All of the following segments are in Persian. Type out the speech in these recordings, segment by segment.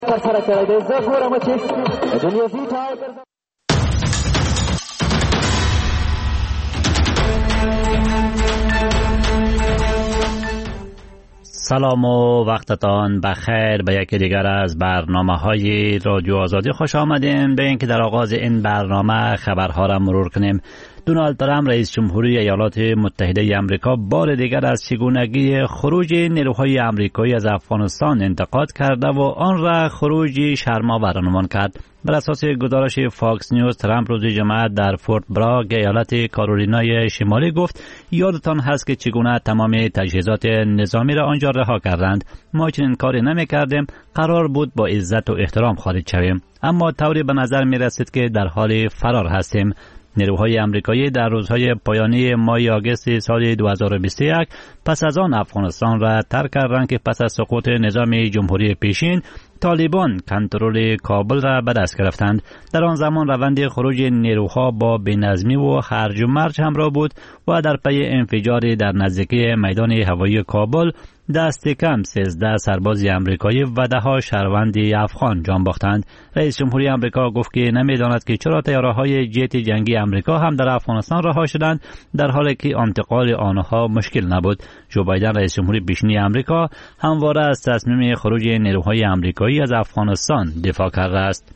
سلام و وقتتان بخیر به یکی دیگر از برنامه‌های رادیو آزادی خوش آمدین. به اینکه در آغاز این برنامه خبرها را مرور کنیم. دونالد ترامپ رئیس جمهوری ایالات متحده آمریکا بار دیگر از چگونگی خروج نیروهای آمریکایی از افغانستان انتقاد کرده و آن را خروجی شرم‌آور عنوان کرد. بر اساس گزارش فاکس نیوز، ترامپ روز جمعه در فورت براگ ایالت کارولینای شمالی گفت یادتان هست که چگونه تمام تجهیزات نظامی را آنجا رها کردند. ما چنین کاری نمی‌کردیم، قرار بود با عزت و احترام خارج شویم، اما طوری به نظر می رسید که در حال فرار هستیم. نیروهای آمریکایی در روزهای پایانی ماه آگوست سال 2021 پس از آن افغانستان را ترک کردند که پس از سقوط نظام جمهوری پیشین طالبان کنترل کابل را به دست گرفتند. در آن زمان روند خروج نیروها با بی‌نظمی و هرج و مرج همراه بود و در پی انفجاری در نزدیکی میدان هوایی کابل دست کم 13 سرباز آمریکایی و 10 شهروند افغان جان باختند. رئیس جمهوری آمریکا گفت که نمی‌داند که چرا طیاره‌های جت جنگی آمریکا هم در افغانستان رها شدند در حالی که انتقال آنها مشکل نبود. جو بایدن رئیس جمهوری پیشین آمریکا همواره از تصمیم خروج نیروهای آمریکایی از افغانستان دفاع کرده است.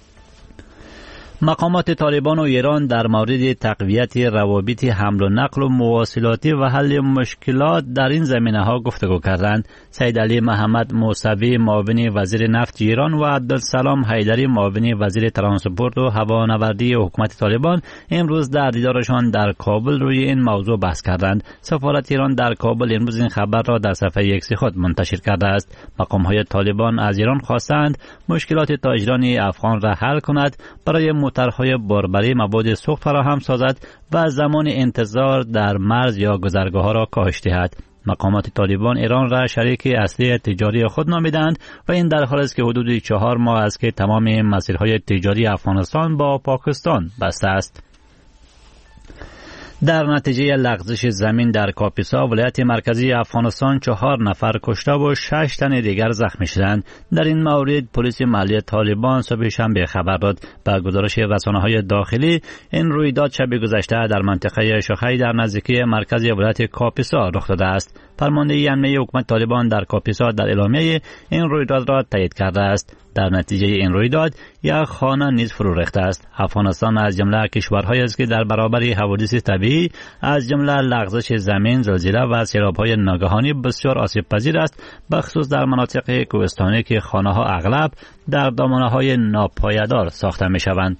مقامات طالبان و ایران در مورد تقویت روابط حمل و نقل و مواصلاتی و حل مشکلات در این زمینه‌ها گفتگو کردند. سید علی محمد موسوی معاون وزیر نفت ایران و عبدالسلام حیدری معاون وزیر ترانسپورت و هوانوردی حکومت طالبان امروز در دیدارشان در کابل روی این موضوع بحث کردند. سفارت ایران در کابل امروز این خبر را در صفحه ایکس خود منتشر کرده است. مقام‌های طالبان از ایران خواستند مشکلات تاجران افغان را حل کند، برای طرح‌های باربری مواد سوخت فراهم سازد و زمان انتظار در مرز یا گذرگاه‌ها را کاهش دهد. مقامات طالبان ایران را شریک اصلی تجاری خود نامیدند و این در حالی است که حدود 4 ماه است که تمام مسیرهای تجاری افغانستان با پاکستان بسته است. در نتیجه لغزش زمین در کاپیسا ولایت مرکزی افغانستان 4 نفر کشته و 6 تن دیگر زخمی شدند. در این مورد پلیس محلی طالبان صبح شنبه خبر داد. با گزارش رسانه‌های داخلی این رویداد شب گذشته در منطقه شخی در نزدیکی مرکز ولایت کاپیسا رخ داده است. فرمانده امنیتی حکومت طالبان در کاپیسا در اعلامیه این رویداد را تایید کرده است. در نتیجه این رویداد یک خانه نیز فرو ریخته است. افغانستان از جمله کشورهایی است که در برابر حوادث طبیعی از جمله لغزش زمین، زلزله و سیلاب‌های ناگهانی بسیار آسیب پذیر است، بخصوص در مناطق کوهستانی که خانه‌ها اغلب در دامنه‌های ناپایدار ساخته می‌شوند.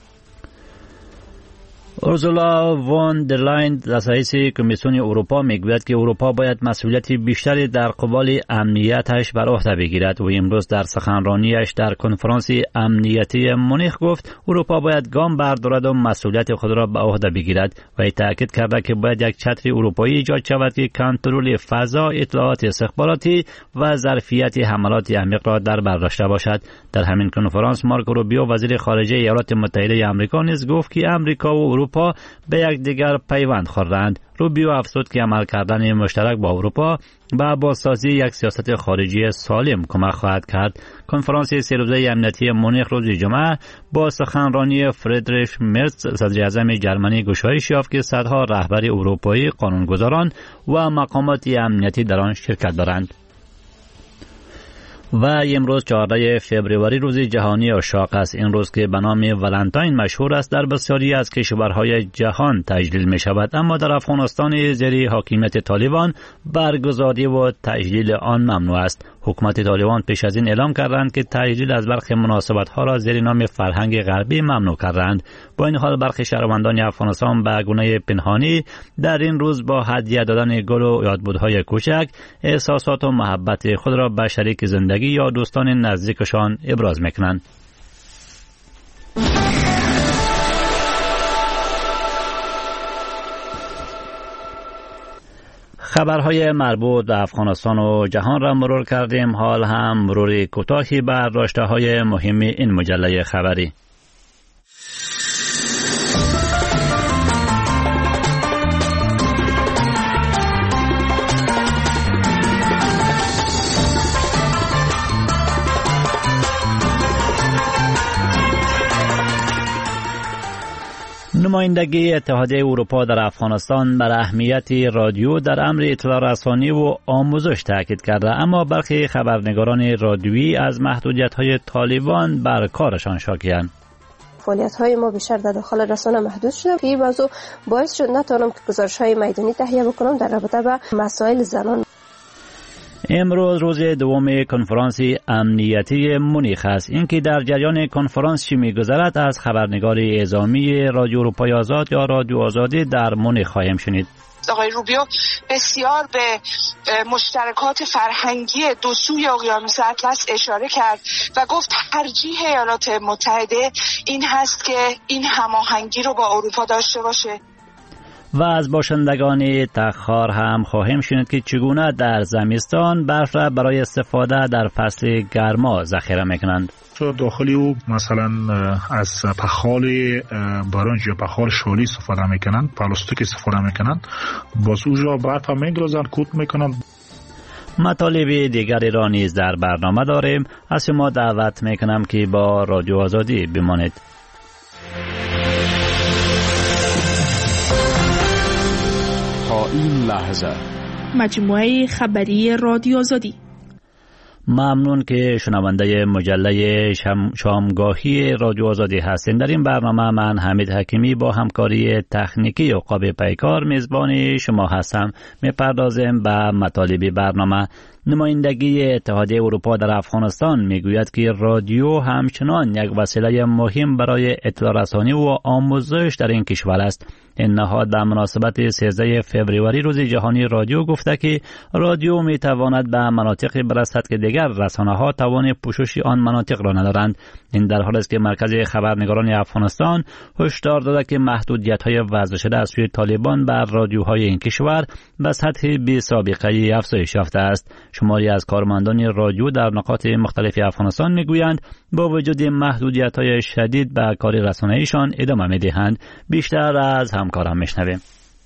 اورسولا وان در لاین رئیس کمیسیون اروپا میگوید که اروپا باید مسئولیت بیشتری در قبال امنیتش بر عهده بگیرد و امروز در سخنرانیش در کنفرانس امنیتی مونیخ گفت اروپا باید گام بردارد و مسئولیت خود را به عهده بگیرد و تاکید کرد که باید یک چتر اروپایی ایجاد شود که کنترل فضا، اطلاعات استخباراتی و ظرفیت حملات عمیق را در بر داشته باشد. در همین کنفرانس مارکو روبیو وزیر خارجه ایالات متحده آمریکا نیز گفت که آمریکا و اروپا به یکدیگر پیوند خوردند. روبیو افزود که عمل کردن مشترک با اروپا به بازسازی یک سیاست خارجی سالم کمک خواهد کرد. کنفرانس 3 روزه امنیتی مونیخ روز جمعه با سخنرانی فریدریش مرز صدر اعظم جرمنی گشایش یافت که صدها رهبر اروپایی، قانونگذاران و مقامات امنیتی در آن شرکت دارند. و امروز 14 فوریه روز جهانی عشاق است. این روز که به نام ولنتاین مشهور است در بسیاری از کشورهای جهان تجلیل می شود، اما در افغانستان زیر حاکمیت طالبان برگزاری و تجلیل آن ممنوع است. حکومت طالبان پیش از این اعلام کردند که تجلیل از برخی مناسبت‌ها را زیر نام فرهنگ غربی ممنوع کردند. با این حال برخی شهروندان افغانستان به گونه پنهانی در این روز با هدیه دادن گل و یادبودهای کوچک احساسات و محبت خود را به شریک زندگی یا دوستان نزدیکشان ابراز میکنند. خبرهای مربوط به افغانستان و جهان را مرور کردیم. حال هم مرور کوتاهی بر داشته‌های مهم این مجله خبری. نمایندگی اتحادیه اروپا در افغانستان بر اهمیت رادیو در امر اطلاع رسانی و آموزش تاکید کرده، اما برخی خبرنگاران رادیویی از محدودیت‌های طالبان بر کارشان شاکی‌اند. فعالیت‌های ما بیشتر در داخل رسانه محدود شده که این موضوع باعث شد نتوانم که گزارش‌های میدانی تهیه بکنم در رابطه با مسائل زنان. امروز روز دوم کنفرانس امنیتی مونیخ است. اینکه در جریان کنفرانس چی می‌گذرد از خبرنگار اعزامی رادیو اروپای آزاد یا رادیو آزادی در مونیخ خواهیم شنید. آقای روبیو بسیار به مشترکات فرهنگی دو سوی اقیانوس اطلس اشاره کرد و گفت ترجیح ایالات متحده این هست که این هماهنگی رو با اروپا داشته باشه. و از باشندگان تخار هم خواهیم شنید که چگونه در زمستان برف را برای استفاده در فصل گرما ذخیره میکنند. داخلی او مثلا از پخال برنج یا پخال شالی استفاده میکنند، پلاستیک استفاده میکنند، باز اونجا برف هم میگذارند، کوت میکنند. مطالب دیگری را نیز در برنامه داریم. از شما دعوت میکنم که با رادیو آزادی بمانید. تا این لحظه مجموعه خبری رادیو آزادی. ممنون که شنونده مجله شامگاهی رادیو آزادی هستین. در این برنامه من حمید حکیمی با همکاری تکنیکی عقاب پیکار میزبان شما هستم. میپردازیم به مطالب برنامه. نمایندگی اتحادیه اروپا در افغانستان میگوید که رادیو همچنان یک وسیله مهم برای اطلاع رسانی و آموزش در این کشور است. این نهاد به مناسبت 13 فوریه روز جهانی رادیو گفته که رادیو میتواند به مناطقی برسد که دیگر رسانه‌ها توان پوشش آن مناطق را ندارند. این در حالی است که مرکز خبرنگاران افغانستان هشدار داده که محدودیت‌های وضع شده از سوی طالبان بر رادیوهای این کشور به سطح بی سابقه افزایش یافته است. شماری از کارمندان رادیو در نقاط مختلف افغانستان میگویند با وجود محدودیت‌های شدید به کار رسانه‌ایشان ادامه می‌دهند. بیشتر از همکارم میشنویم.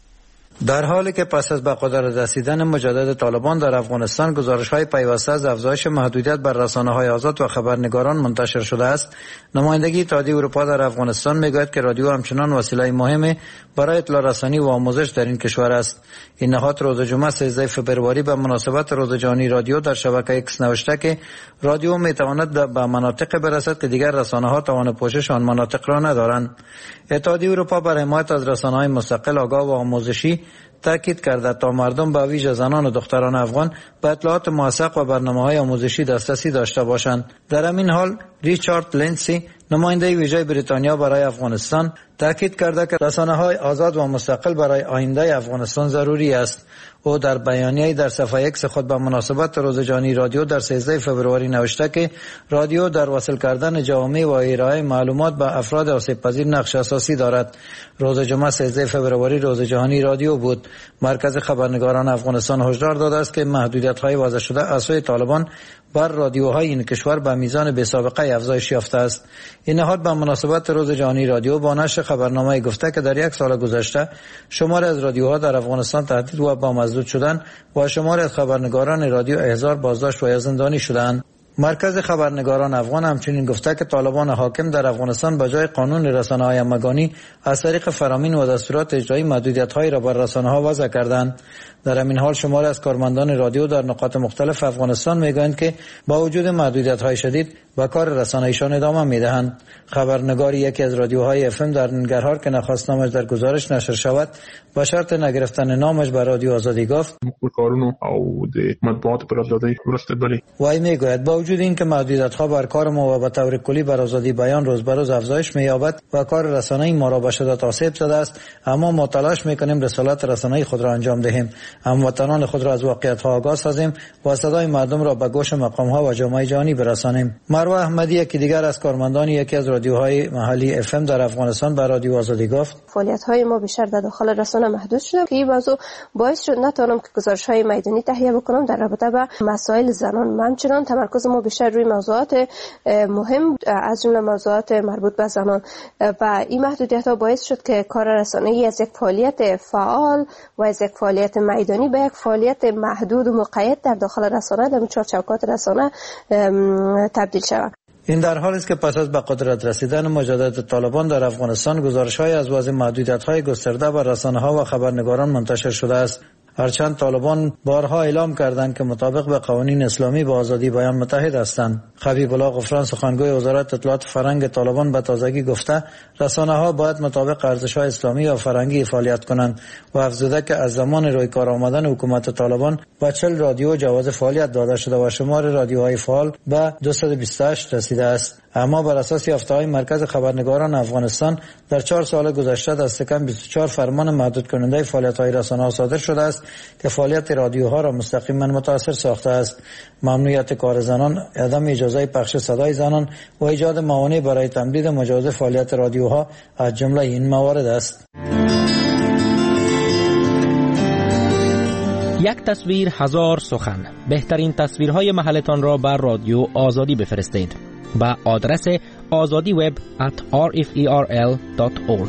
در حالی که پس از به قدرت رسیدن مجدد طالبان در افغانستان گزارش‌های پیوسته از افزایش محدودیت بر رسانه‌های آزاد و خبرنگاران منتشر شده است، نمایندگی اتحادیه اروپا در افغانستان میگوید که رادیو همچنان وسیله مهمی برای اطلاع رسانی و آموزش در این کشور است. این نهاد روز جمعه 13 فوریه به مناسبت روز جهانی رادیو در شبکه ایکس نوشته که رادیو میتواند به مناطق برسد که دیگر رسانه‌ها توان پوشش آن مناطق را ندارند. اتحادیه اروپا برای حمایت از رسانه‌های مستقل، آگاه و آموزشی تاکید کرده تا مردم به ویژه زنان و دختران افغان به اطلاعات موثق و برنامه‌های آموزشی دسترسی داشته باشند. در همین حال ریچارد لینسی، نماینده ویژه بریتانیا برای افغانستان، تاکید کرده که رسانه‌های آزاد و مستقل برای آینده افغانستان ضروری است. او در بیانیه‌ای در صفحه ایکس خود به مناسبت روز جهانی رادیو در 13 فوریه نوشته که رادیو در وصل کردن جوامع و ارائه معلومات به افراد آسیب‌پذیر نقش اساسی دارد. روز جمعه 13 فوریه روز جهانی رادیو بود. مرکز خبرنگاران افغانستان هشدار داده است که محدودیت‌های وضع شده از سوی طالبان بر رادیوهای این کشور به میزان بی‌سابقه افزایش یافته است. این نهاد به مناسبت روز جهانی رادیو با نشر خبرنامه گفته که در یک سال گذشته شمار از رادیوها در افغانستان تهدید و بازداشت شدند و شمار از خبرنگاران رادیو احضار، بازداشت و یا زندانی شدند. مرکز خبرنگاران افغان همچنین گفته که طالبان حاکم در افغانستان به جای قانون رسانه‌های همگانی از طریق فرامین و دستورات اجرایی محدودیت‌هایی را بر رسانه‌ها وضع کردند. در همین حال شمار از کارمندان رادیو در نقاط مختلف افغانستان میگویند که با وجود محدودیت‌های شدید به کار رسانه‌ایشان ادامه می‌دهند. خبرنگار یکی از رادیوهای اف ام در ننگرهار که نخواست نامش در گزارش نشر شود با شرط نگرفتن نامش به رادیو آزادی گفت کارونو او د مطبوعات پر آزادی ورسته بلی وای میگوید با وجود اینکه محدودیت‌ها بر کار ما و به طور کلی بر آزادی بیان روز به روز افزایش می‌یابد و کار رسانه‌ای ما را به شدت آسیب زده است، اما ما تلاش می‌کنیم رسالت رسانه‌ای خود را انجام دهیم، هموطنان خود را از واقعیت‌ها آگاه سازیم و صدای مردم را به گوش مقام‌ها و جامعه جهانی برسانیم. مروه احمدی که دیگر از کارمندان یکی از رادیوهای محلی اف ام در افغانستان به رادیو آزادی گفت فعالیت‌های ما بیشتر در داخل رسانه محدود شده که این موضوع باعث شد نتوانم که گزارش‌های میدانی تهیه بکنم در رابطه با مسائل زنان. همچنان تمرکز ما بیشتر روی موضوعات مهم از جمله موضوعات مربوط به زنان و این محدودیت‌ها باعث شد که کار رسانه‌ای از یک فعالیت فعال و از یک فعالیت میدانی به یک فعالیت محدود و مقید در داخل رسانه در چهار چوکات رسانه تبدیل شود. این در حالی است که پس از به قدرت رسیدن مجدد طالبان در افغانستان گزارش‌های از وضع محدودیت‌های گسترده بر رسانه‌ها و خبرنگاران منتشر شده است. هرچند طالبان بارها اعلام کردند که مطابق به قوانین اسلامی با آزادی بیان متحد هستند. خبیب الله غفران سخنگوی وزارت اطلاعات فرهنگ طالبان به تازگی گفته رسانه‌ها باید مطابق ارزش‌های اسلامی و فرهنگی فعالیت کنند و افزوده که از زمان روی کار آمدن حکومت طالبان به 40 رادیو جواز فعالیت داده شده و شمار رادیوهای فعال به 228 رسیده است. اما بر اساس یافته‌های مرکز خبرنگاران افغانستان در 4 سال گذشته دست کم 24 فرمان محدود کننده فعالیت‌های رسانه‌ها صادر شده است که فعالیت رادیوها را مستقیما متاثر ساخته است. ممنوعیت کار زنان، عدم اجازه پخش صدای زنان و ایجاد موانع برای تمدید مجاز فعالیت رادیوها از جمله این موارد است. یک تصویر هزار سخن. بهترین تصویرهای محلتان را بر رادیو آزادی بفرستید با آدرس azadiweb@rferl.org.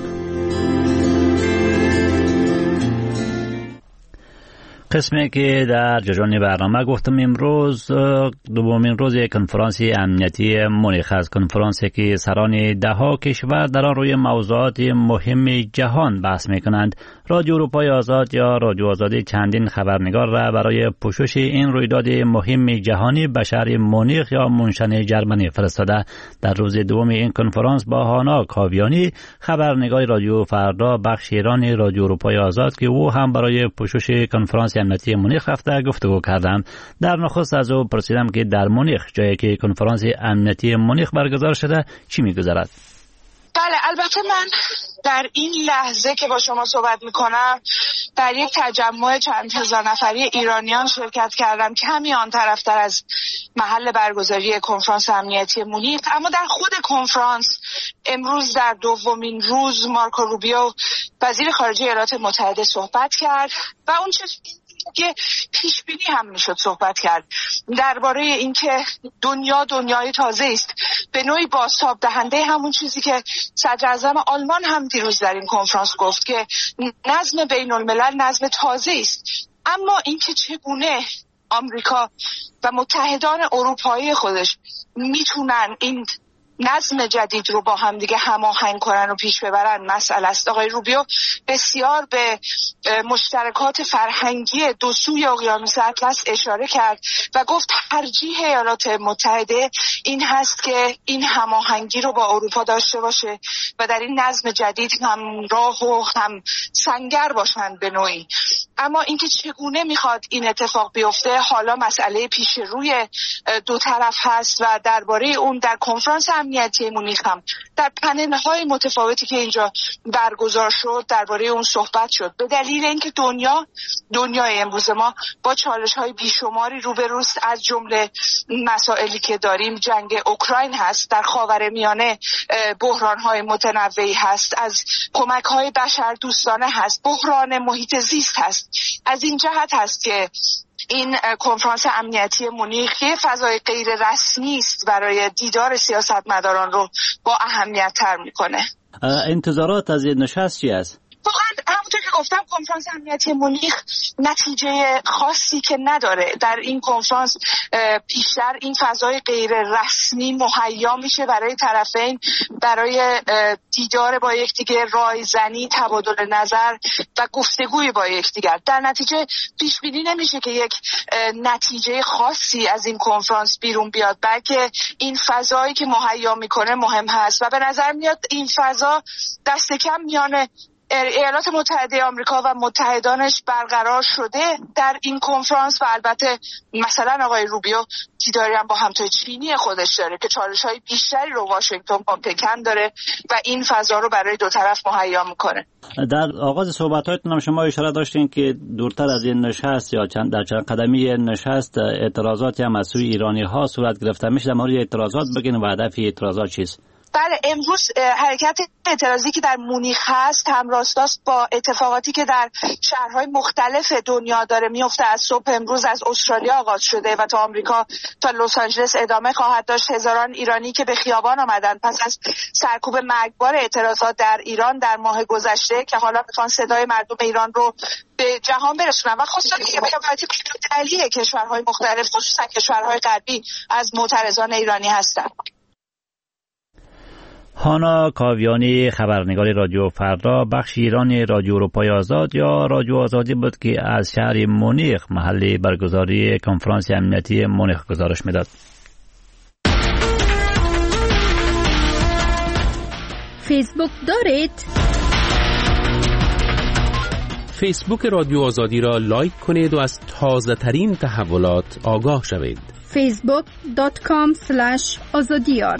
قسمی که در جریان برنامه گفتم امروز دومین روز کنفرانس امنیتی مونیخ است. کنفرانسی که سران 10 کشور در آن روی موضوعات مهم جهان بحث می‌کنند. رادیو اروپای آزاد یا رادیو آزادی چندین خبرنگار را برای پوشش این رویداد مهم جهانی به شهر مونیخ یا مونشن جرمنی فرستاده. در روز دوم این کنفرانس با هانا کاویانی خبرنگار رادیو فردا بخش ایرانی رادیو اروپای آزاد که او هم برای پوشش کنفرانس امنیتی مونیخ رفته گفتگو کردم. در نخست از او پرسیدم که در مونیخ جایی که کنفرانس امنیتی مونیخ برگزار شده چی می‌گذرد؟ بله، البته من در این لحظه که با شما صحبت میکنم در یک تجمع چند هزار نفری ایرانیان شرکت کردم که همین آن طرفتر از محل برگزاری کنفرانس امنیتی مونیخ. اما در خود کنفرانس امروز در دومین روز مارکو روبیو وزیر خارجه ایالات متحده صحبت کرد و اون چه که پیش بینی هم میشد صحبت کرد درباره اینکه دنیای تازه است، به نوعی بازتاب دهنده همون چیزی که صدر اعظم آلمان هم دیروز در این کنفرانس گفت که نظم بین الملل نظم تازه است. اما اینکه چگونه آمریکا و متحدان اروپایی خودش میتونن این نظم جدید رو با هم دیگه هماهنگ کنن و پیش ببرن مسئله است. آقای روبیو بسیار به مشترکات فرهنگی دو سوی اقیانوس اطلس اشاره کرد و گفت ترجیح ایالات متحده این هست که این هماهنگی رو با اروپا داشته باشه و در این نظم جدید هم راه و هم سنگر باشند به نوعی. اما اینکه چگونه میخواد این اتفاق بیفته حالا مسئله پیش روی دو طرف هست و درباره اون در کنفرانس امنیتی مونیخ هم در پنل‌های متفاوتی که اینجا برگزار شد درباره اون صحبت شد. به دلیل اینکه دنیای امروز ما با چالش‌های بیشماری روبروست، از جمله مسائلی که داریم جنگ اوکراین هست، در خاورمیانه بحران‌های متنوعی هست، از کمک‌های بشردوستانه هست، بحران محیط زیست هست. از این جهت هست که این کنفرانس امنیتی مونیخ یه فضای غیر رسمی است برای دیدار سیاستمداران رو با اهمیت تر میکنه. انتظارات از این نشست چی است؟ واقعا همونطور که گفتم کنفرانس امنیتی مونیخ نتیجه خاصی که نداره. در این کنفرانس بیشتر این فضای غیر رسمی مهیا میشه برای طرفین، برای دیدار با یکدیگر، رایزنی، تبادل نظر و گفتگوی با یکدیگر. در نتیجه پیش بینی نمیشه که یک نتیجه خاصی از این کنفرانس بیرون بیاد، بلکه این فضایی که مهیا میکنه مهم هست و به نظر میاد این فضا دست کم میان ایالات متحده آمریکا و متحدانش برقرار شده در این کنفرانس و البته مثلا آقای روبیو دیداری هم با همتای چینی خودش داره که چالش‌های بیشتری رو واشنگتن با پکن داره و این فضا رو برای دو طرف مهیا میکنه. در آغاز صحبت‌هایتون هم شما اشاره داشتین که دورتر از این نشست یا در چند قدمی نشست اعتراضاتی هم از سوی ایرانی‌ها صورت گرفته. میشه در مورد اعتراضات بگین و هدف اعتراضات چیست؟ بله، امروز حرکت اعتراضی که در مونیخ هست هم راستاست با اتفاقاتی که در شهرهای مختلف دنیا داره میفته. از صبح امروز از استرالیا آغاز شده و تا آمریکا تا لس آنجلس ادامه خواهد داشت. هزاران ایرانی که به خیابان آمدن پس از سرکوب مرگبار اعتراضات در ایران در ماه گذشته که حالا میخوان صدای مردم ایران رو به جهان برسونن و خصوصا که حمایت علیه کشورهای مختلف خصوصا کشورهای غربی از معترضان ایرانی هستند. هانا کاویانی خبرنگار رادیو فردا بخش ایرانی رادیو اروپای آزاد یا رادیو آزادی بود که از شهر مونیخ محل برگزاری کنفرانس امنیتی مونیخ گزارش میداد. فیسبوک دارید؟ فیسبوک رادیو آزادی را لایک کنید و از تازه ترین تحولات آگاه شوید. facebook.com/azadiyar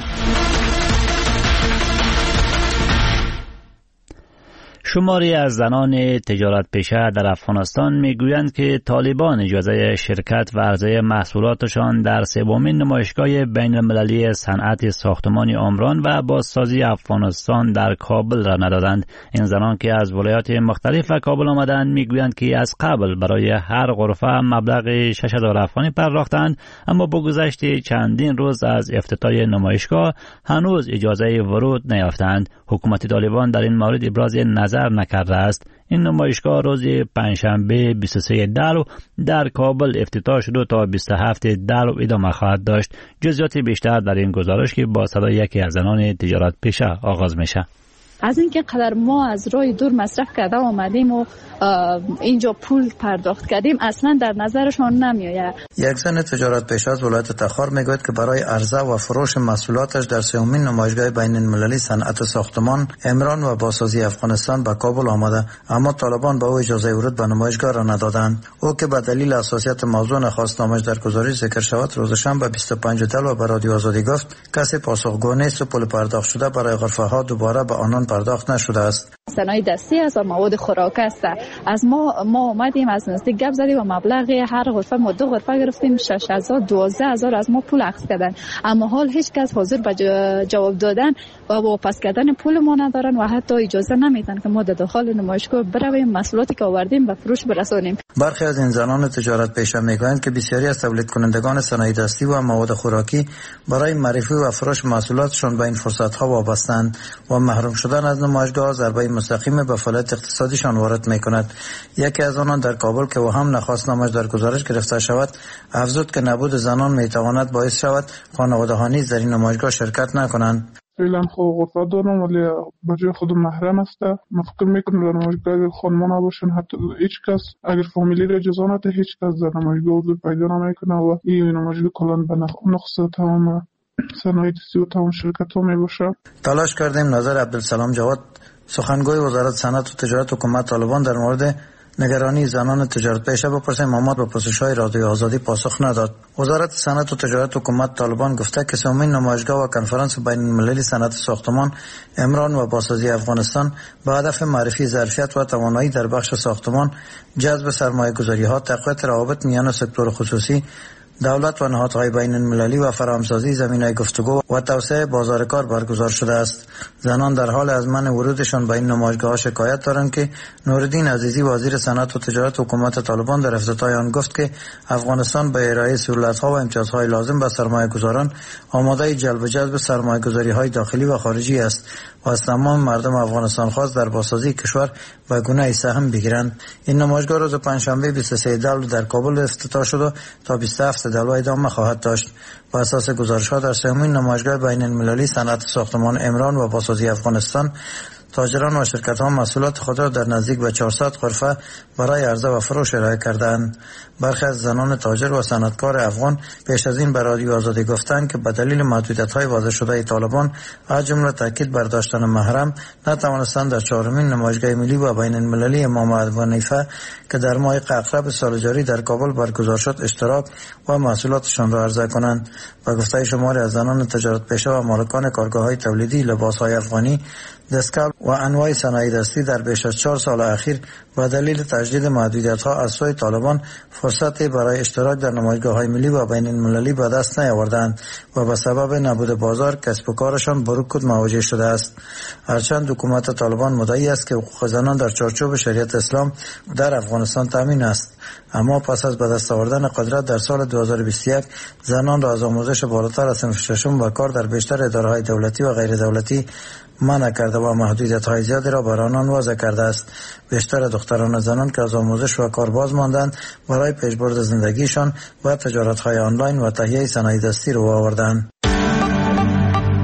شماری از زنان تجارت پیشه در افغانستان میگویند که طالبان اجازه شرکت و عرضه محصولاتشان در سومین نمایشگاه بین المللی صنعت ساختمان عمران و بازسازی افغانستان در کابل را ندادند. این زنان که از ولایات مختلف و کابل آمدند میگویند که از قبل برای هر غرفه مبلغ 6000 افغانی پرداختند، اما با گذشت چندین روز از افتتاح نمایشگاه هنوز اجازه ورود نیافتند. حکومت طالبان در این مورد ابراز نظر نکرده است. این نمایشگاه روز پنجشنبه 23 دلو در کابل افتتاح شد و تا 27 دلو ادامه خواهد داشت. جزئیات بیشتر در این گزارش که با صدای یکی از زنان تجارت پیشه آغاز میشه. از اینکه قدر ما از راه دور مصرف کرده آمدیم و اینجا پول پرداخت کردیم اصلا در نظرشان نمیآید. یک زن تجارت پیشه از ولایت تخار میگوید که برای عرضه و فروش محصولاتش در سومین نمایشگاه بین المللی صنعت ساختمان عمران و بازسازی افغانستان به کابل آمده، اما طالبان به او اجازه ورود به نمایشگاه را ندادند. او که به دلیل حساسیت موضوع نخواست نامش در گزارش ذکر شود، روز شنبه 25 دلو به رادیو آزادی گفت کسی پاسخگو نیست و پول پرداخت شده برای غرفه ها دوباره به آنان پرداخت نشده است. صنایع دستی است و مواد خوراک است. از ما اومدیم از نزدیک گپ زدیم و مبلغ هر غرفه ما 2 غرفه گرفتیم 6000 12000 از ما پول اخذ کردن، اما حال هیچ کس حاضر به جواب دادن و واپس کردن پول ما ندارن و حتی اجازه نمیدن که ما در داخل نمایشگاه برویم محصولاتی که آوردیم به فروش برسانیم. برخی از این زنان تجارت پیشه میگویند که بسیاری از تولید کنندگان صنایع دستی و مواد خوراکی برای معرفی و فروش محصولاتشان به این فرصت‌ها وابسته‌اند و محروم شدن از نمایشگاه ضربه مستقیم به فعالیت اقتصادیشان وارد می‌کند. یکی از آنان در کابل که او هم نخواست نامش در گزارش گرفته شود افزود که نبود زنان میتواند باعث شود خانواده‌ها نیز در این نمایشگاه شرکت نکنند. فعلا خود غرفه دارم ولی بجای خود محرم است. من فکر میکنم در نمایشگاه اگر خانمان نباشن حتی هیچ کس اگر فامیلی را اجازه نده هیچ کس در نمایشگاه حضور پیدا نمیکنه و این نمایشگاه کلان به نقص تمام صنایع دستی و تمام شرکت ها میباشه. تلاش کردیم نظر عبدالسلام جواد سخنگوی وزارت صنعت و تجارت حکومت طالبان در مورد نگرانی زنان تجارت پیشه بپرسیم، اما به پرسش‌های رادیو آزادی پاسخ نداد. وزارت صنعت و تجارت حکومت طالبان گفته که سومین نمایشگاه و کنفرانس بین المللی صنعت ساختمان عمران و بازسازی افغانستان به هدف معرفی ظرفیت و توانایی در بخش ساختمان، جذب سرمایه‌گذاری‌ها، تقویت روابط میان سکتور خصوصی، دولت و نهادهای بین المللی و فراهمسازی زمینه گفتگو و توسعه بازار کار برگزار شده است. زنان در حال از منع ورودشان به این نمایشگاه شکایت دارند که نورالدین عزیزی وزیر صنعت و تجارت حکومت طالبان در افتتاح آن گفت که افغانستان به ارائه سهولت‌ها و امتیازهای لازم به سرمایه‌گذاران آماده جذب سرمایه‌گذاری‌های داخلی و خارجی است و از تمام مردم افغانستان خواست در بازسازی کشور به گونه سهم بگیرند. این نمایشگاه روز پنجشنبه 23 دلو در کابل افتتاح شد و تا 27 دلو ادامه خواهد داشت. بر اساس گزارش‌ها در سومین نمایشگاه بین المللی صنعت ساختمان عمران و بازسازی افغانستان تاجران و شرکت‌ها محصولات خود را در نزدیک به 400 غرفه برای عرضه و فروش ارائه کردند. برخی از زنان تاجر و صنعتکار افغان پیش از این به رادیو آزادی گفتند که به دلیل محدودیت‌های وضع شده طالبان از جمله تاکید بر داشتن محرم نتوانستند در 4مین نمایشگاه ملی و بین المللی امام ابو حنیفه که در ماه اقرب سال جاری در کابل برگزار شد اشتراک و محصولاتشان را عرضه کنند. به گفته شماری از زنان تجارت پیشه و مالکان کارگاه‌های تولیدی لباس‌های افغانی، دستکال و انواع صنایع دستی در بیش از 4 سال اخیر با دلیل تجدید محدودیت‌ها از سوی طالبان فرصتی برای اشتراک در نمایشگاه‌های ملی و بین المللی به دست نیاوردند و به سبب نبود بازار کسب و کارشان به رکود مواجه شده است. هرچند حکومت طالبان مدعی است که حقوق زنان در چارچوب شریعت اسلام در افغانستان تامین است، اما پس از به دست آوردن قدرت در سال 2021 زنان را از آموزش بالاتر از صنف ششم و کار در بیشتر اداره‌های دولتی و غیر دولتی منع کرده و محدودیت‌های زیادی را بر آنان وضع کرده است. بیشتر دختران و زنان که از آموزش و کار باز ماندند برای پیشبرد زندگیشان و تجارت‌های آنلاین و تهیه صنایع دستی رو آوردند.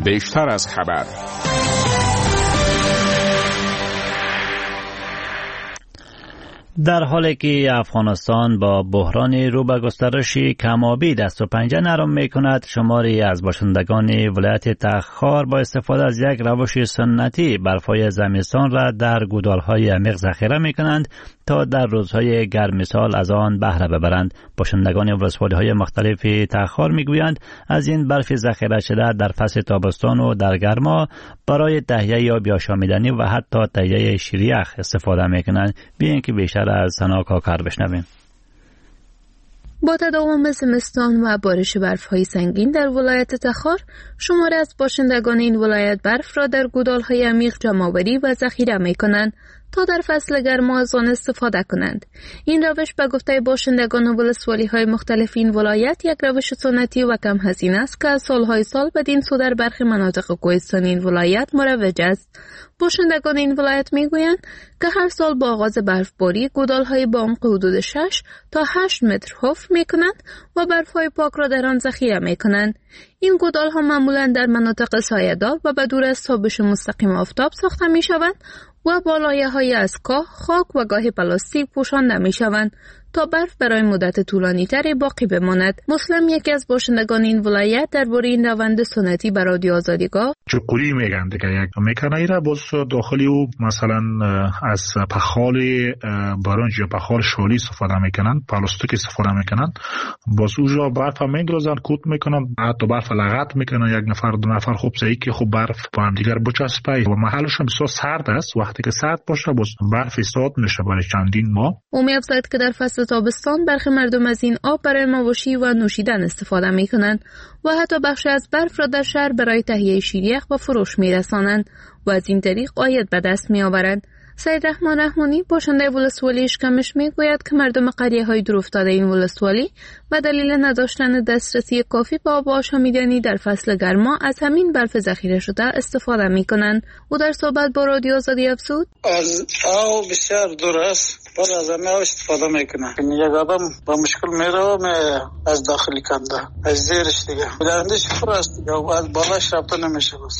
بیشتر از خبر. در حالی که افغانستان با بحران رو به گسترش کمابی دست و پنجه نرم می کند، شماری از باشندگان ولایت تخار با استفاده از یک روش سنتی برفای زمستان را در گودالهای عمیق ذخیره می کنند تا در روزهای گرم سال از آن بهره ببرند. باشندگان ولسوالی‌های مختلف تخار می گویند از این برف ذخیره شده در فصل تابستان و در گرما برای تهیه یا بیاشامیدنی و حتی تهیه شیریخ استفاده می کنند. بیاین که بیشتر از ثنا کاکر بشنویم. با تداوم زمستان و بارش برف‌های سنگین در ولایت تخار، شماری از باشندگان این ولایت برف را در گودال‌های عمیق جمع‌آوری و ذخیره می‌کنند تا در فصل گرما از آن استفاده کنند. این روش به گفته باشندگان ولسوالی‌های مختلف این ولایت یک روش سنتی و کم هزینه است که از سال‌های سال بدین سو در برخی مناطق کوهستانی این ولایت مروج است. باشندگان این ولایت میگویند که هر سال با آغاز برفباری گودال‌های با عمق حدود 6 تا 8 متر حفر می‌کنند و برف‌های پاک را در آن ذخیره می‌کنند. این گودال‌ها معمولاً در مناطق سایه‌دار و به دور از تابش مستقیم آفتاب ساخته می‌شوند و با لایه‌های از کاه، خاک و گاهی پلاستیک پوشانده می‌شوند تا برف برای مدت طولانی تری باقی بماند. مسلم یکی از باشندگان این ولایت درباره این روند سنتی به رادیو آزادی گفت: چقوری میگن دیگه یک میکنه ایره باز داخلی او مثلا از پخال برنج یا پخال شالی استفاده میکنن، پلاستیک استفاده میکنن، باز اونجا برف میندازن، کوت میکنن، حتی برف لغت میکنن، یک نفر دو نفر خوب سعی که خوب برف با هم دیگر بچسبه و محلش هم بسیار سرد است. وقتی که سرد باشه باز برف استاد میشه برای چندین ماه. او می‌افزاید که در فصل تابستان برخی مردم از این آب برای مواشی و نوشیدن استفاده میکنند و حتی بخشی از برف را در شهر برای تهیه شیریخ و فروش میرسانند و از این طریق عاید به دست میآورند. سید رحمان رحمانی باشنده ولسوالی اشکمش میگوید که مردم قریه‌های دورافتاده این ولسوالی و دلیل نداشتن دسترسی کافی به آب آشامیدنی در فصل گرما از همین برف ذخیره شده استفاده میکنند. او در صحبت با رادیو آزادی افزود: از آب بسیار دور است، باید از همه آب استفاده میکنه. یک آدم با مشکل میره از داخلی کنده از زیرش دیگه درندش پر است یا از بالاش رفته نمیشه. بس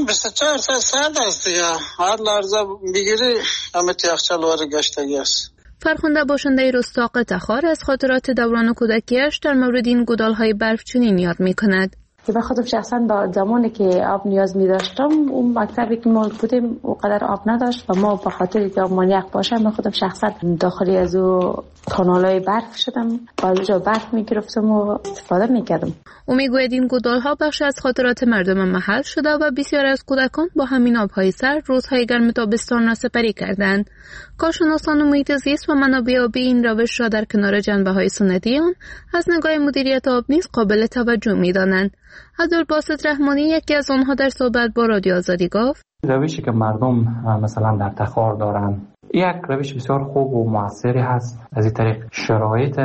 24 ساعت سرد است دیگه، هر لحظه بگیری همه یخچال وارد گشتگی است. فرخنده باشنده رستاق تخار از خاطرات دوران کودکیش در مورد این گودال‌های برف چنین یاد می‌کند: که به خودم شخصا با زمانی که آب نیاز می داشتم، اون مکتبی که ما بودیم اونقدر آب نداشت و ما به خاطر که آب مانیق باشه من خودم شخصا داخلی از او کانالای برف شدم و از اونجا برف می گرفتم و استفاده می کردم. او می گوید این گودال‌ها بخش از خاطرات مردم محل شده و بسیار از کودکان با همین آب‌های سرد روزهای گرم تابستان را سپری کردند. کارشناسان محیط زیست و منابع آبی این روش را در کنار جنبه‌های سنتی آن از نگاه مدیریت آب نیز قابل توجه می‌دانند. عبدالباسط رحمانی یکی از آنها در صحبت با رادیو آزادی گفت: روشی که مردم مثلا در تخار دارن یک روش بسیار خوب و موثری هست. از این طریق شرایط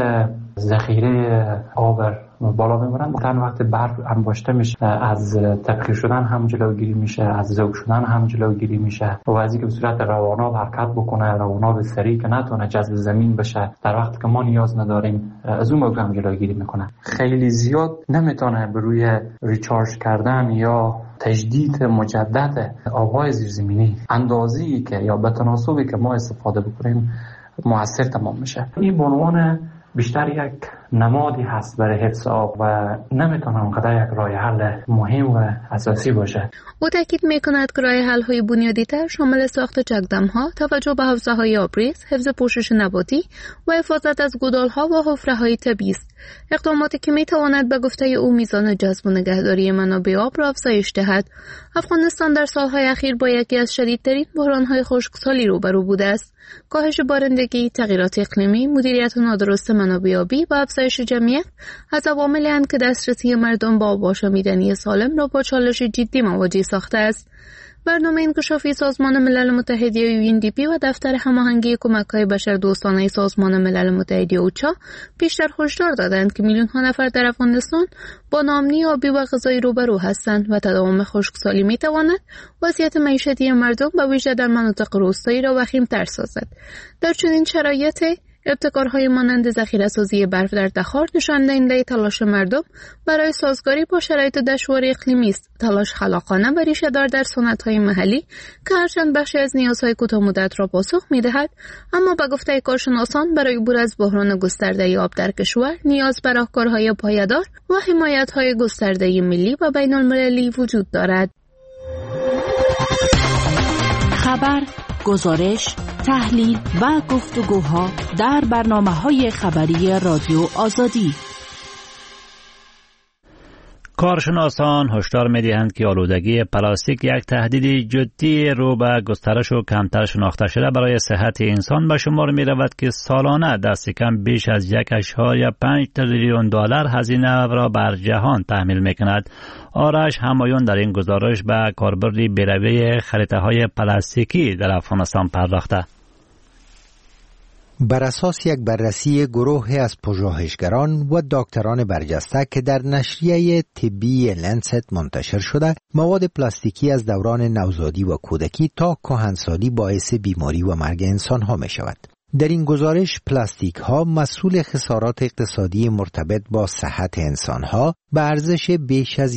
ذخیره آب بالا میبرن. چند وقت برف انباشته میشه، از تبخیر شدن هم جلوگیری میشه، از ذوب شدن هم جلوگیری میشه و از اینکه به صورت رواناب حرکت بکنه، رواناب سریع که نتونه جذب زمین بشه در وقتی که ما نیاز نداریم، از اون موضوع هم جلوگیری میکنه. خیلی زیاد نمیتونه به روی ریچارج کردن یا تجدید مجدد آبهای زیرزمینی اندازه‌ای که یا به تناسبی که ما استفاده بکنیم موثر تمام میشه. این به عنوان بیشتر یک نمادی هست برای حفظ آب و نمیتونه اونقدر یک راه حل مهم و اساسی باشه. او تاکید میکند که راه حل های بنیادی تر شامل ساخت چکدم ها، توجه به حوزه های آبریز، حفظ پوشش نباتی و حفاظت از گودال ها و حفره های طبیعی است. اقداماتی که میتواند به گفته او میزان جذب و نگهداری منابع آب را افزایش دهد. افغانستان در سالهای اخیر با یکی از شدیدترین بحران های خشکسالی روبرو بوده است. کاهش بارندگی، تغییرات اقلیمی، مدیریت نادرست منابع آبی و افزایش جمعیت از عواملی اند که دسترسی مردم با آب آشامیدنی سالم را با چالش جدی مواجه ساخته است. برنامه انکشافی سازمان ملل متحد UNDP و دفتر هماهنگی کمک‌های بشردوستانه سازمان ملل متحد اوچا پیشتر هشدار دادند که میلیون‌ها نفر در افغانستان با ناامنی آبی و غذایی روبرو هستند و تداوم خشکسالی می‌تواند وضعیت معیشتی مردم به ویژه در مناطق روستایی را وخیم‌تر سازد. در چنین شرایطی ابتکارهای مانند ذخیره‌سازی برف در تخار نشان دهنده تلاش مردم برای سازگاری با شرایط دشوار اقلیمی است. تلاش خلاقانه و ریشه‌دار در صنعت‌های محلی که هرچند بخشی از نیازهای کوتاه‌مدت را پاسخ می‌دهد، اما به گفته کارشناسان برای عبور از بحران گسترده آب در کشور نیاز به راهکارهای پایدار و حمایت‌های گسترده ملی و بین‌المللی وجود دارد. خبر، گزارش، تحلیل و گفتگوها در برنامه‌های خبری رادیو آزادی. کارشناسان هشدار می‌دهند که آلودگی پلاستیک یک تهدید جدی رو به گسترش و کمتر شناخته شده برای صحت انسان به شمار می‌رود که سالانه دست کم بیش از 1.5 تریلیون دلار هزینه را بر جهان تحمیل می‌کند. آرش همایون در این گزارش به کاربرد بی‌رویه خریطه‌های پلاستیکی در افغانستان پرداخته. بر اساس یک بررسی گروهی از پژوهشگران و دکتران برجسته که در نشریه طبی لنست منتشر شده، مواد پلاستیکی از دوران نوزادی و کودکی تا کهنسالی باعث بیماری و مرگ انسان‌ها می‌شود. در این گزارش پلاستیک ها مسئول خسارات اقتصادی مرتبط با صحت انسان‌ها به ارزش بیش از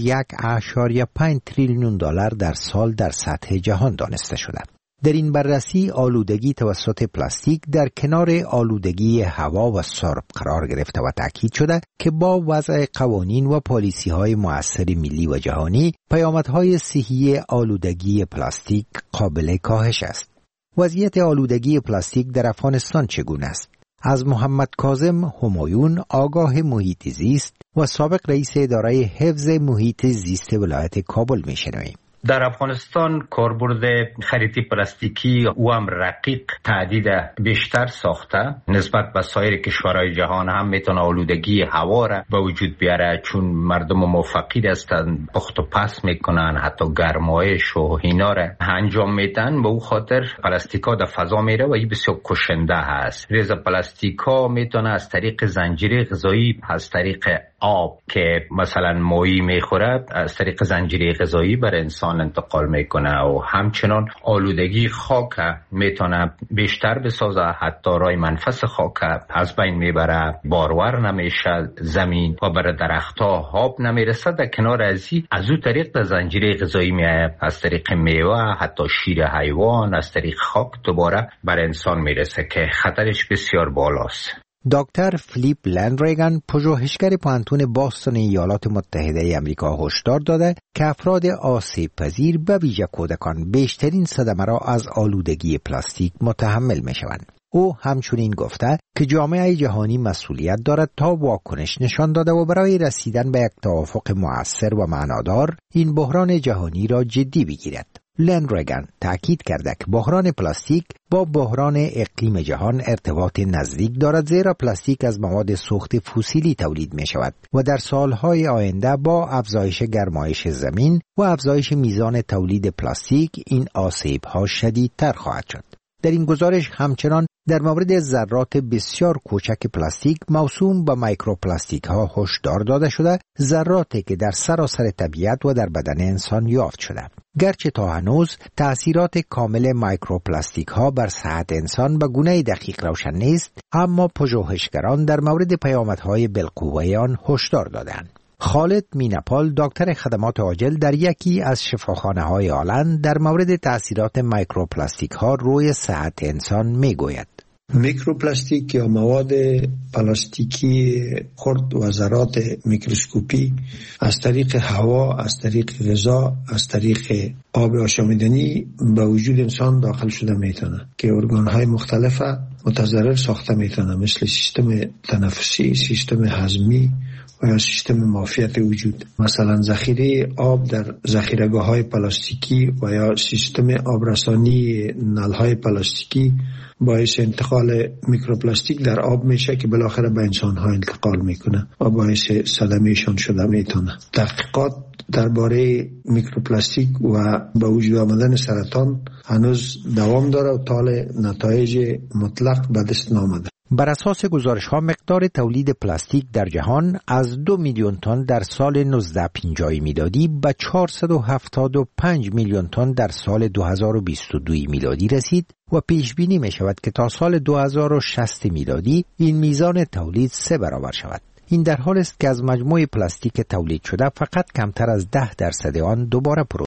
1.5 تریلیون دلار در سال در سطح جهان دانسته شده. در این بررسی آلودگی توسط پلاستیک در کنار آلودگی هوا و سرب قرار گرفته و تاکید شده که با وضع قوانین و پالیسی‌های مؤثر ملی و جهانی پیامدهای صحی آلودگی پلاستیک قابل کاهش است. وضعیت آلودگی پلاستیک در افغانستان چگونه است؟ از محمد کاظم همایون، آگاه محیط زیست و سابق رئیس اداره حفظ محیط زیست ولایت کابل میشنویم. در افغانستان کاربرد خریطی پلاستیکی و هم رقیق تعدید بیشتر ساخته نسبت به سایر کشورهای جهان هم میتونه آلودگی هوا را به وجود بیاره، چون مردم موفقی هستند پخت و پس میکنن، حتی گرمایش و اینا را انجام میدن. به او خاطر پلاستیکا در فضا میره و این بسیار کشنده هست. ریز پلاستیکا میتونه از طریق زنجیره غذایی، از طریق آب که مثلا ماهی میخوره، از طریق زنجیره غذایی بر انسان انتقال میکنه و همچنان آلودگی خاک میتونه بیشتر بسازه، حتی رای منفس خاک از بین میبره، بارور نمیشه زمین و بر درختها آب نمیرسه. در کنار از او طریق در زنجیره غذایی میاد، از طریق میوه، حتی شیر حیوان، از طریق خاک دوباره بر انسان میرسه که خطرش بسیار بالاست. دکتر فلیپ لندریگن، پژوهشگر پوهنتون باستون ایالات متحده آمریکا، هشدار داده که افراد آسیب پذیر به ویژه کودکان بیشترین صدمه را از آلودگی پلاستیک متحمل میشوند. او همچنین گفته که جامعه جهانی مسئولیت دارد تا واکنش نشان داده و برای رسیدن به یک توافق مؤثر و معنادار این بحران جهانی را جدی بگیرد. لندریگن تأکید کرده که بحران پلاستیک با بحران اقلیم جهان ارتباط نزدیک دارد، زیرا پلاستیک از مواد سوخت فسیلی تولید می شود و در سالهای آینده با افزایش گرمایش زمین و افزایش میزان تولید پلاستیک این آسیب‌ها شدیدتر خواهد شد. در این گزارش همچنان در مورد ذرات بسیار کوچک پلاستیک موسوم به میکروپلاستیک ها هشدار داده شده، ذراتی که در سراسر طبیعت و در بدن انسان یافت شده. گرچه تا هنوز تأثیرات کامل میکروپلاستیک ها بر صحت انسان به گونه دقیق روشن نیست، اما پژوهشگران در مورد پیامدهای بالقوه آن هشدار دادند. خالد مینپال، دکتر خدمات عاجل در یکی از شفاخانه‌های آلند، در مورد تأثیرات میکروپلاستیک ها روی صحت انسان میگوید. میکروپلاستیک یا مواد پلاستیکی خرد و ذرات میکروسکوپی از طریق هوا، از طریق غذا، از طریق آب آشامیدنی به وجود انسان داخل شده میتونه که ارگان‌های مختلف متضرر ساخته میتونه، مثل سیستم تنفسی، سیستم هضمی و یا سیستم معافیت وجود. مثلا ذخیره آب در ذخیره‌گاه‌های پلاستیکی و یا سیستم آبرسانی نل‌های پلاستیکی باعث انتقال میکروپلاستیک در آب میشه که بالاخره به انسان‌ها انتقال میکنه و باعث صدمه‌شان شده میتونه. تحقیقات درباره میکروپلاستیک و به وجود آمدن سرطان هنوز دوام داره و طال نتایج مطلق به دست نامده. بر اساس گزارش‌ها مقدار تولید پلاستیک در جهان از 2 میلیون تن در سال 1950 میلادی به 475 میلیون تن در سال 2022 میلادی رسید و پیش بینی می شود که تا سال 2060 میلادی این میزان تولید 3 برابر شود. این در حال است که از مجموع پلاستیک تولید شده فقط کمتر از 10% آن دوباره